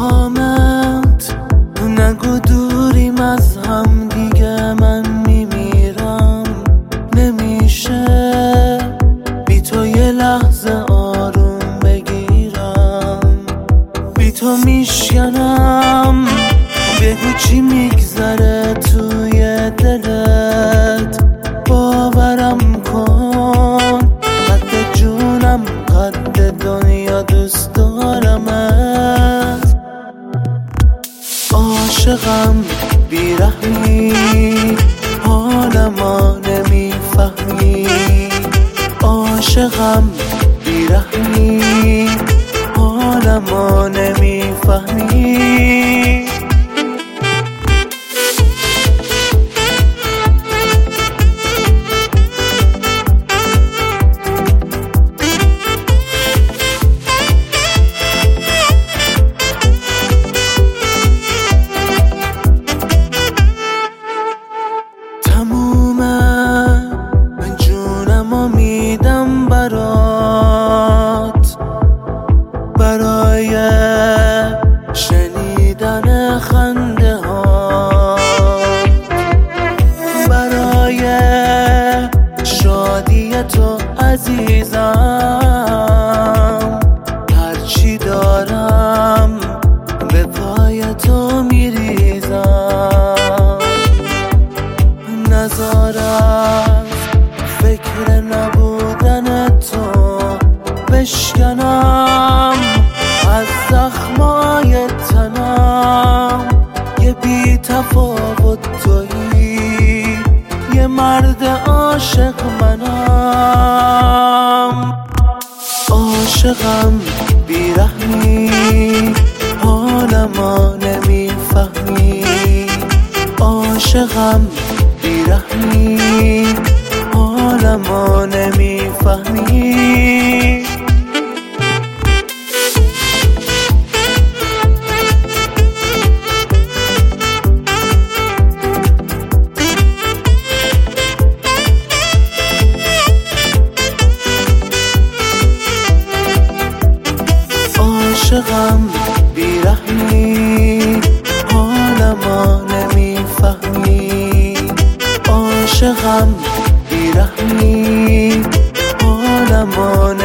حامد نگو دوریم از هم دیگه، من میمیرم نمیشه بی تو یه لحظه آروم بگیرم، بی تو میشکنم. بگو چی میگذره توی دلت، باورم کن قد جونم قد دنیا دوست دارمت. عاشقم بیرحمی حالمو نمیفهمی، عاشقم بیرحمی حالمو نمیفهمی. من جونمو میدم برات، برای شنیدن خنده ها، برای شادی تو عزیزم. هرچی دارم به پای تو میریزم، نذارم فکر نبودن تو بشکنم از زخمای تنم. یه بی تفاوت تویی، یه مرد عاشق منم. عاشقم بیرحمی حالمو نمیفهمی، عاشقم بیرحمی حالمو نمیفهمی. عاشقم بیرحمی حالمو نمیفهمی، عاشقم بیرحمی حالمو